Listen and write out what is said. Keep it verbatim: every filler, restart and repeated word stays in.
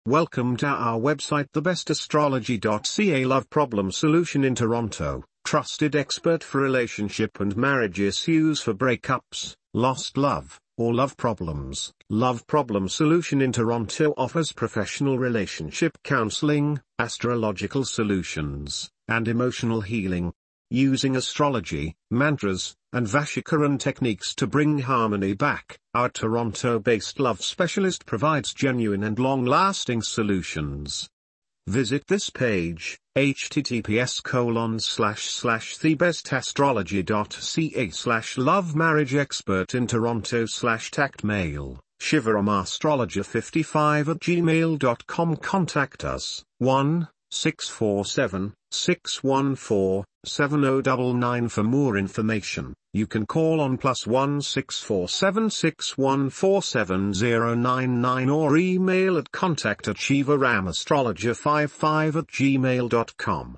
Welcome to our website the best astrology dot c a, love problem solution in Toronto, trusted expert for relationship and marriage issues, for breakups, lost love, or love problems. Love Problem Solution in Toronto offers professional relationship counseling, astrological solutions, and emotional healing. Using astrology, mantras, and Vashikaran techniques to bring harmony back, our Toronto-based love specialist provides genuine and long-lasting solutions. Visit this page, https colon slash slash thebestastrology dot ca slash love marriage expert in Toronto slash tact mail, shivaramastrologer fifty-five at gmail dot com. Contact us, one six four seven, six one four, seven zero nine nine for more information. You can call on plus one six four seven six one four seven zero nine nine or email at contact at shivaramastrologer fifty-five at gmail dot com.